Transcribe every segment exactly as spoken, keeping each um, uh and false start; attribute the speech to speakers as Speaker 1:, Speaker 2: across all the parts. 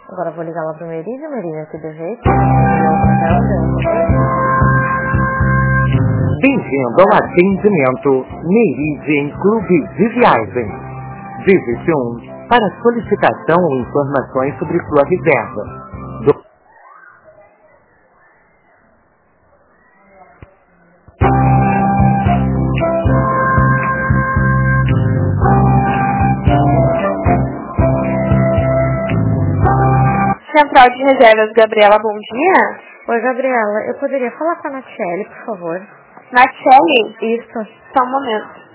Speaker 1: Agora vou ligar lá pro Meridia, Meridia, que de jeito.
Speaker 2: Bem-vindo ao atendimento Meridian Clube de Viagens. Digite um para solicitação ou informações sobre sua reserva. Do...
Speaker 3: Central de Reservas, Gabriela, bom dia.
Speaker 1: Oi, Gabriela, eu poderia falar com a Natiele, por favor?
Speaker 3: Natiele?
Speaker 1: Isso.
Speaker 3: Só um momento.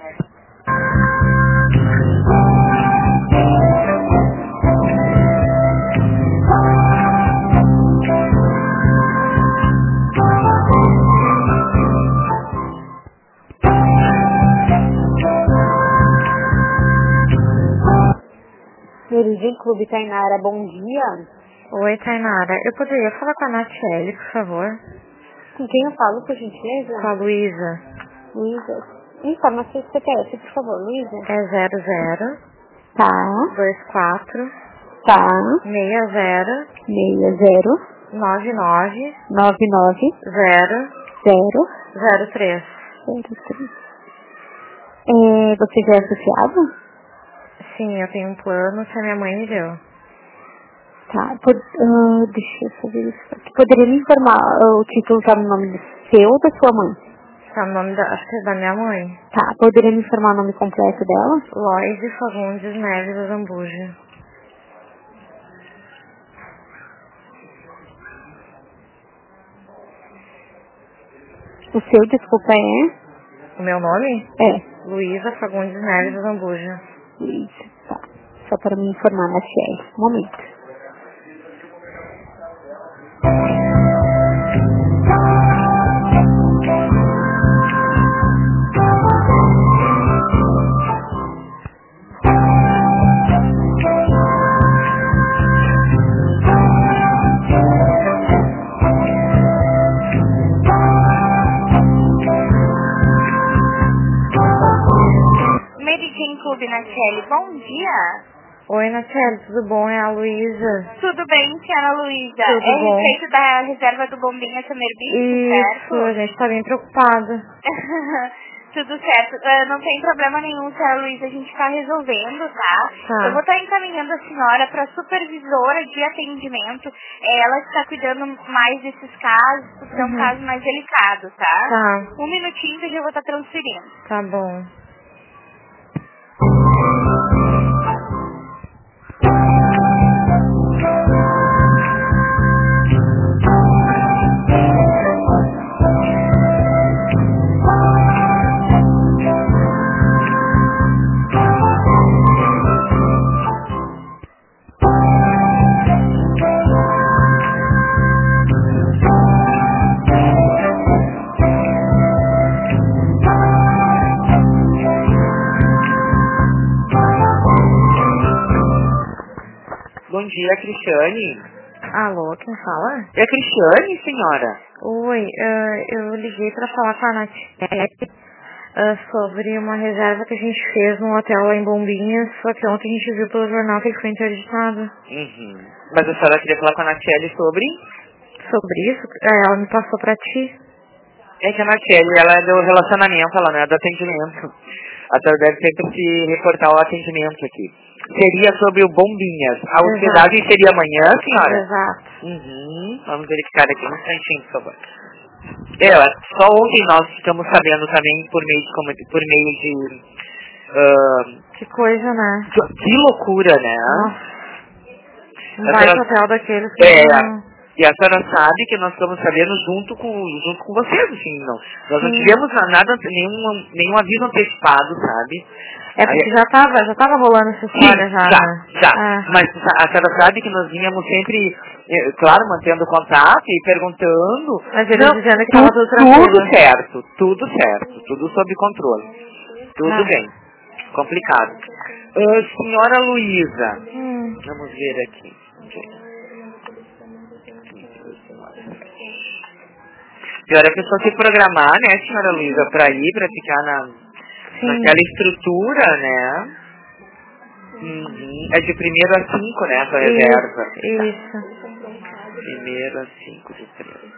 Speaker 3: Meridian Clube Tainara, bom dia.
Speaker 1: Oi, Tainara, eu poderia falar com a Natiele, por favor?
Speaker 3: Com quem eu falo, por gentileza?
Speaker 1: Com a Luísa.
Speaker 3: Luísa. Informa seu C P F, por favor, Luísa.
Speaker 1: É zero zero.
Speaker 3: Tá.
Speaker 1: dois quatro.
Speaker 3: Tá.
Speaker 1: seis zero.
Speaker 3: seis zero.
Speaker 1: nove nove.
Speaker 3: nove nove.
Speaker 1: zero.
Speaker 3: zero.
Speaker 1: zero três.
Speaker 3: zero três. É, você já é associado?
Speaker 1: Sim, eu tenho um plano que a minha mãe me deu.
Speaker 3: Tá, pod, uh, deixa eu saber isso aqui. Poderia me informar uh, o título tá no nome do seu ou da sua mãe?
Speaker 1: Tá no nome da, acho que é da minha mãe.
Speaker 3: Tá, poderia me informar o nome completo dela?
Speaker 1: Loide Fagundes Neves Azambuja.
Speaker 3: O seu, desculpa, é?
Speaker 1: O meu nome?
Speaker 3: É.
Speaker 1: Luísa Fagundes Neves Azambuja.
Speaker 3: Isso, tá. Só para me informar na Fiel. Um momento. Meridian Clube, Natiele, bom dia.
Speaker 1: Oi, Natiele, tudo bom? É a Luísa.
Speaker 3: Tudo bem, senhora Luísa?
Speaker 1: Tudo
Speaker 3: é
Speaker 1: bom.
Speaker 3: a respeito da reserva do Bombinha Summer Beach, certo?
Speaker 1: Isso, a gente tá bem preocupada.
Speaker 3: Tudo certo. Uh, não tem problema nenhum, senhora Luísa, a gente tá resolvendo, tá?
Speaker 1: Tá.
Speaker 3: Eu vou estar encaminhando a senhora para supervisora de atendimento. É ela que está cuidando mais desses casos, porque é um
Speaker 1: Uhum.
Speaker 3: caso mais delicado, tá?
Speaker 1: Tá.
Speaker 3: Um minutinho que eu já vou estar transferindo.
Speaker 1: Tá bom.
Speaker 2: Bom dia, Cristiane.
Speaker 1: Alô, quem fala?
Speaker 2: É a Cristiane, senhora?
Speaker 1: Oi, uh, eu liguei pra falar com a Natiele uh, sobre uma reserva que a gente fez num hotel lá em Bombinhas, só que ontem a gente viu pelo jornal que ele foi interditado.
Speaker 2: Uhum. Mas a senhora queria falar com a Natiele sobre?
Speaker 1: Sobre isso, uh, ela me passou pra ti.
Speaker 2: É que a Natiele, ela é do relacionamento, ela não é do atendimento. A senhora deve sempre se reportar ao atendimento aqui. Seria sobre o Bombinhas. A hospedagem seria amanhã, senhora?
Speaker 1: Exato.
Speaker 2: Uhum. Vamos verificar aqui um instantinho, por favor. É, só ontem nós ficamos sabendo também por meio de... comuni- Por meio de uh,
Speaker 1: Que coisa, né?
Speaker 2: que, que loucura, né?
Speaker 1: Nossa. Um
Speaker 2: A
Speaker 1: baita
Speaker 2: senhora-
Speaker 1: hotel daqueles que
Speaker 2: É,
Speaker 1: não...
Speaker 2: e a senhora sabe que nós estamos sabendo junto com, junto com vocês, assim, não. Nós não
Speaker 1: Sim.
Speaker 2: tivemos na- nada, nenhum, nenhum aviso antecipado, sabe?
Speaker 1: É porque
Speaker 2: Aí-
Speaker 1: já tava, já tava rolando essa história
Speaker 2: Sim,
Speaker 1: já,
Speaker 2: já,
Speaker 1: né?
Speaker 2: já.
Speaker 1: Ah.
Speaker 2: Mas a senhora sabe que nós vínhamos sempre, eh, claro, mantendo contato e perguntando.
Speaker 1: Mas eles
Speaker 2: Não,
Speaker 1: dizendo que
Speaker 2: tu-
Speaker 1: tava tudo tranquilo.
Speaker 2: tudo certo, tudo certo, tudo sob controle. Tudo
Speaker 1: Ah.
Speaker 2: bem. Complicado. Ah, senhora Luísa,
Speaker 1: Hum.
Speaker 2: vamos ver aqui. Pior é a pessoa se programar, né, senhora Luísa, pra ir, pra ficar na,
Speaker 1: Sim.
Speaker 2: naquela estrutura, né? Uhum. É de primeiro a cinco, né, essa reserva.
Speaker 1: Isso.
Speaker 2: Primeiro a cinco de três.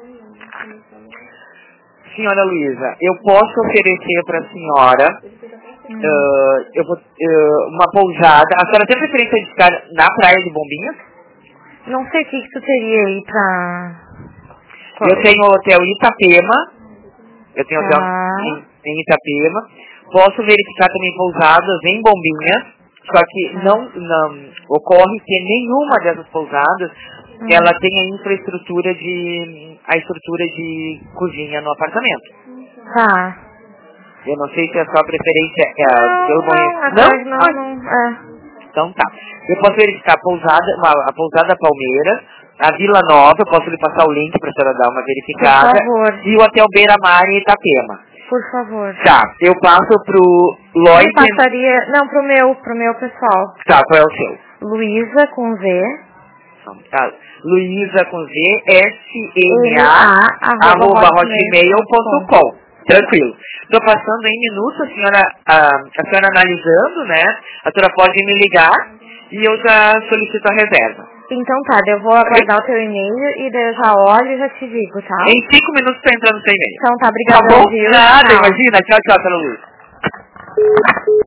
Speaker 2: Senhora Luísa, eu posso oferecer para a senhora hum. uh, eu vou, uh, uma pousada. A senhora tem preferência de ficar na praia de Bombinhas?
Speaker 1: Não sei o que, que tu teria aí pra...
Speaker 2: Eu tenho o hotel Itapema. Eu tenho hotel
Speaker 1: ah.
Speaker 2: em, em Itapema. Posso verificar também pousadas em Bombinhas. Só que ah. não, não ocorre que nenhuma dessas pousadas hum. ela tem a infraestrutura de a estrutura de cozinha no apartamento.
Speaker 1: Tá.
Speaker 2: Eu não sei se a sua preferência é
Speaker 1: não,
Speaker 2: pelo
Speaker 1: não,
Speaker 2: não,
Speaker 1: não, ah. não, é.
Speaker 2: Então tá. Eu posso verificar a pousada, uma, a pousada Palmeiras, a Vila Nova, eu posso lhe passar o link para a senhora dar uma verificada.
Speaker 1: Por favor.
Speaker 2: E o Hotel Beira Mar em Itapema.
Speaker 1: Por favor.
Speaker 2: Tá, eu passo pro Lloyd.
Speaker 1: Eu passaria, não, pro meu, pro meu pessoal.
Speaker 2: Tá, qual é o seu?
Speaker 1: Luísa com V.
Speaker 2: Tá. Luísa com Z, S M A, arroba hotmail ponto com. Tranquilo. Estou passando em minutos, a senhora, a, a senhora analisando, né? A senhora pode me ligar e eu já solicito a reserva.
Speaker 1: Então tá, eu vou aguardar o teu e-mail e daí eu já olho e já te digo, tá?
Speaker 2: Em cinco minutos está entrando no seu e-mail.
Speaker 1: Então tá, obrigada.
Speaker 2: Tá bom? Nada, imagina. Tchau, tchau, Sra. Luísa.